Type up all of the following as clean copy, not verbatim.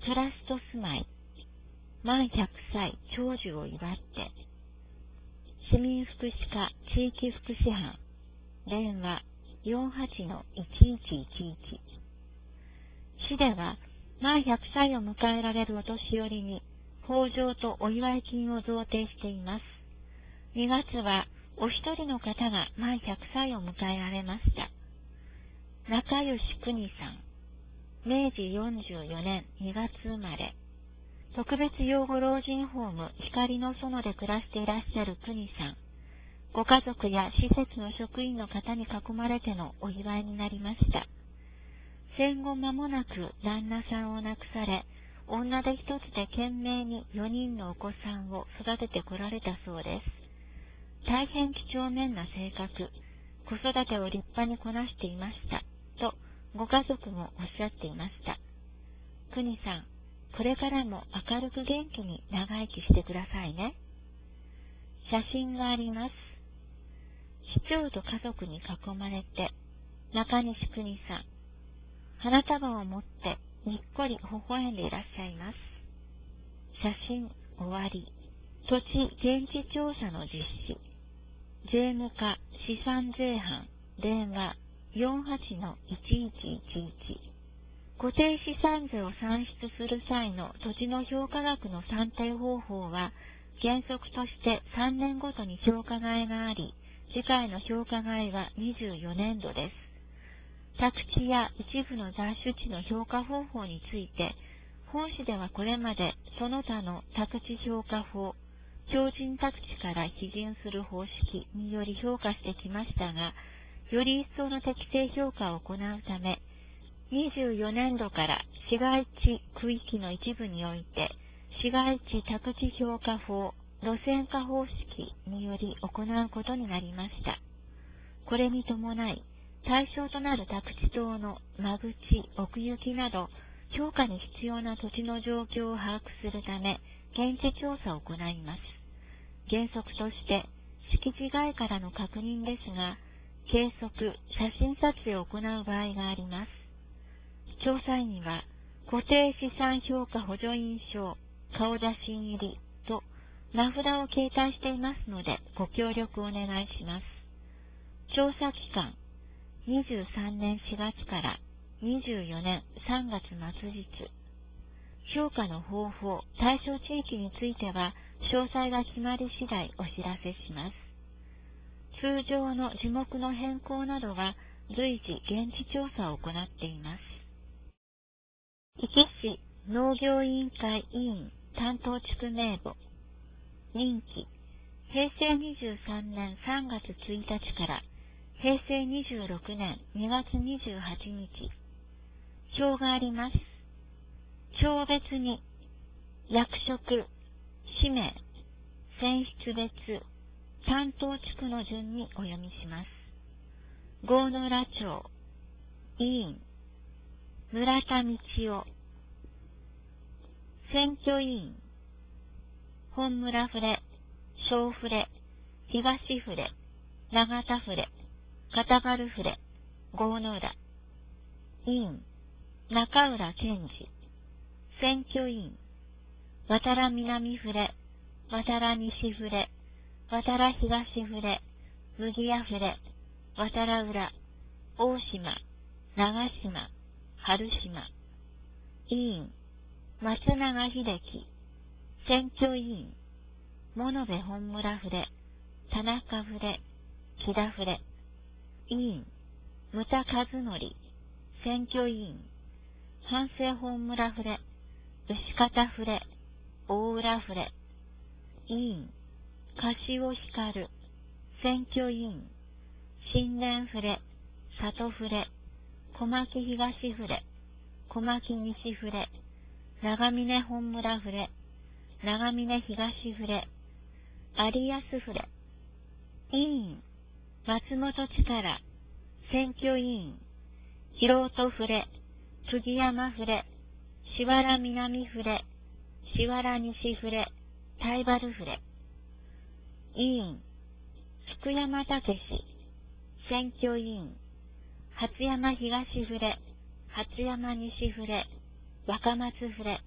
トラスト住まい、満100歳長寿を祝って、市民福祉課地域福祉班、電話48-1111。市では、満100歳を迎えられるお年寄りに、豊穣とお祝い金を贈呈しています。2月は、お一人の方が満100歳を迎えられました。中吉邦さん、明治44年2月生まれ、特別養護老人ホーム光の園で暮らしていらっしゃる邦さん、ご家族や施設の職員の方に囲まれてのお祝いになりました。戦後間もなく旦那さんを亡くされ、女手一つで懸命に4人のお子さんを育ててこられたそうです。大変几帳面な性格、子育てを立派にこなしていました、とご家族もおっしゃっていました。邦さん、これからも明るく元気に長生きしてくださいね。写真があります。市長と家族に囲まれて、中西邦さん、花束を持ってにっこり微笑んでいらっしゃいます。写真終わり。土地現地調査の実施。税務課資産税班電話48-1111。固定資産税を算出する際の土地の評価額の算定方法は、原則として3年ごとに評価外があり、次回の評価外は24年度です。宅地や一部の雑種地の評価方法について、本市ではこれまでその他の宅地評価法、標準宅地から批准する方式により評価してきましたが、より一層の適正評価を行うため、24年度から市街地区域の一部において、市街地宅地評価法、路線化方式により行うことになりました。これに伴い、対象となる宅地等の間口、奥行きなど、評価に必要な土地の状況を把握するため、現地調査を行います。原則として、敷地外からの確認ですが、計測、写真撮影を行う場合があります。調査員には、固定資産評価補助印証、顔写真入りと名札を携帯していますので、ご協力をお願いします。調査期間、23年4月から24年3月末日。評価の方法、対象地域については、詳細が決まり次第お知らせします。通常の樹木の変更などは、随時現地調査を行っています。壱岐市農業委員会委員担当地区名簿。任期、平成23年3月1日から平成26年2月28日。表があります。町別に、役職、氏名、選出別、担当地区の順にお読みします。郷野良町、委員、村田道夫、選挙委員、本村フレ、小フレ、東フレ、長田フレ、片丸フレ、郷野浦、委員、中浦健二、選挙委員、渡良南フレ、渡良西フレ、渡良東フレ、麦屋フレ、渡良浦、大島、長島、春島、委員、松永秀樹、選挙委員、物部本村フレ、田中フレ、木田フレ、委員、牟田和則、選挙委員、反省本村フレ、牛方フレ、大浦フレ、委員、柏尾光、選挙委員、新田フレ、里フレ、小牧東フレ、小牧西フレ、長峰本村フレ、長峰東フレ、有安フレ、委員、松本力、選挙委員、広戸フレ、杉山フレ、志原南フレ、志原西フレ、大原フレ、委員、福山武史、選挙委員、初山東フレ、初山西フレ、若松フレ、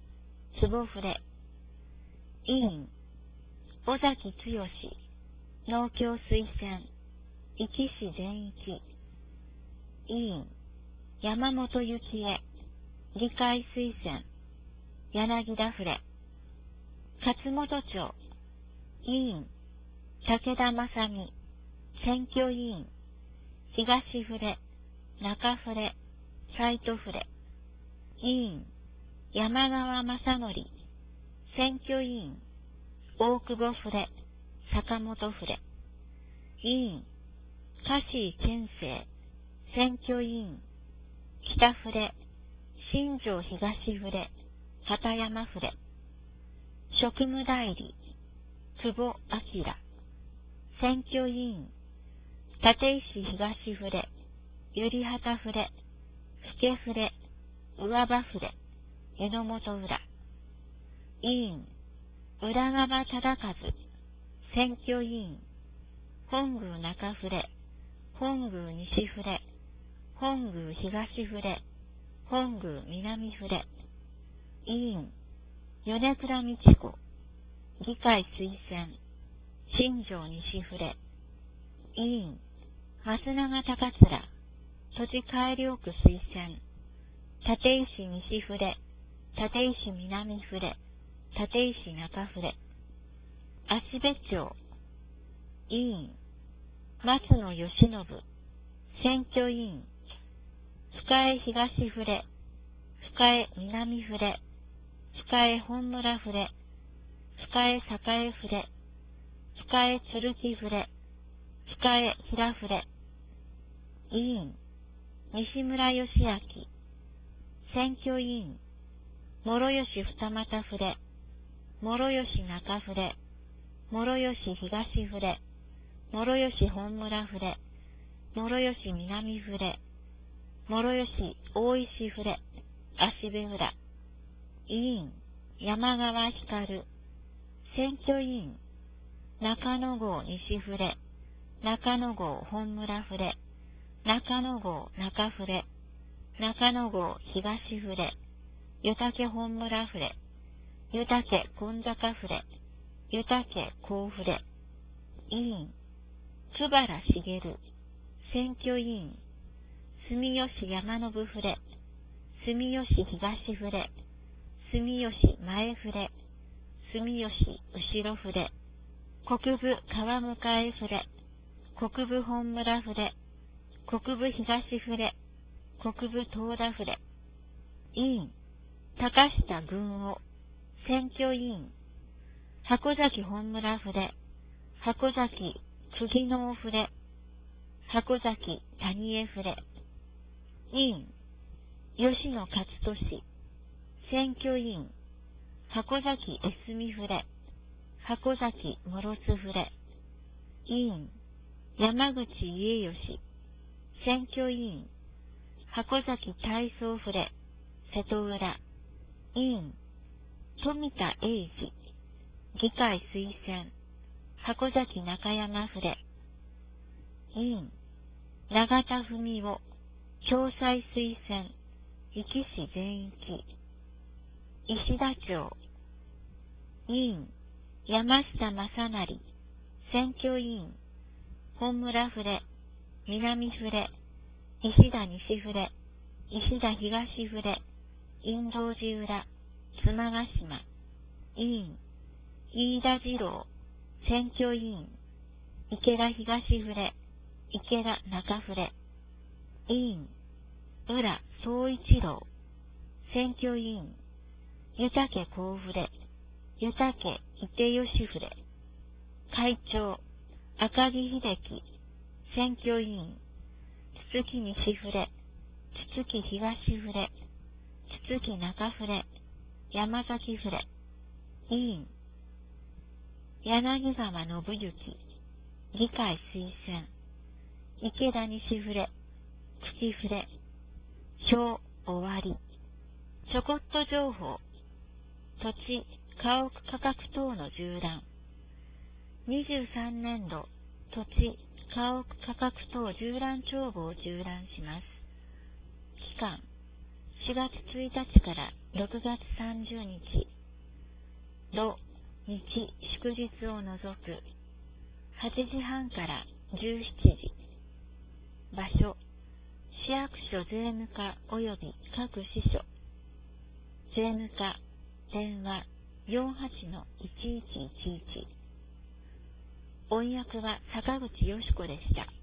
坪触。委員、尾崎剛、農協推薦、壱岐市全域。委員、山本幸恵、議会推薦、柳田触。勝本町。委員、武田正美、選挙委員、東触、中触、斉藤触。委員、山川正則、選挙委員、大久保触、坂本触。委員、嘉志健生、選挙委員、北触、新庄東触、畑山触。職務代理、久保明、選挙委員、立石東触、百合畑触、助触、上場触、湯の本浦。委員、浦川忠和、選挙委員、本宮中触、本宮西触、本宮東触、本宮南触。委員、米倉美智子、議会推薦、新庄西触。委員、増永高面、土地改良区推薦、立石西触、立石南触、立石中触。芦部町。委員、松野義信、選挙委員、深江東触、深江南触、深江本村触、深江栄触、深江鶴木触、深江平触。委員、西村義明、選挙委員、諸吉二俣触、諸吉中触、諸吉東触、諸吉本村触、諸吉南触、諸吉大石触、芦部浦。委員、山川光、選挙委員、中野郷西触、中野郷本村触、中野郷中触、中野郷東触、湯竹本村触、湯竹金坂触、湯竹甲触。委員、久原茂、選挙委員、住吉山信触、住吉東触、住吉前触、住吉後ろ触。国分川向触、国分本村触、国分東触、国分東田触。委員、高下群雄、選挙委員、箱崎本村触、箱崎釘能触、箱崎谷江触。委員、吉野勝利、選挙委員、箱崎江住触、箱崎諸津触。委員、山口家義、選挙委員、箱崎大宗触、瀬戸浦。委員、富田英二、議会推薦、箱崎中山触。委員、永田文夫、共済推薦、壱岐市全域。石田町。委員、山下正成、選挙委員、本村触、南触、石田西触、石田東触、印道寺浦、妻ヶ島。委員、飯田次郎、選挙委員、池田東触、池田中触。委員、浦総一郎、選挙委員、湯竹甲触、湯竹伊手義触。会長、赤木秀樹、選挙委員、筒木西触、筒木東触、筒木中触、山崎触。委員、柳川信之、議会推薦、池田西触、口触。表終わり。ちょこっと情報。土地、家屋価格等の縦覧。23年度土地、家屋価格等縦覧帳簿を縦覧します。期間、4月1日から6月30日。 土、日、祝日を除く8時半から17時。場所、市役所税務課及び各支所。税務課、電話 48-1111。音訳は坂口よし子でした。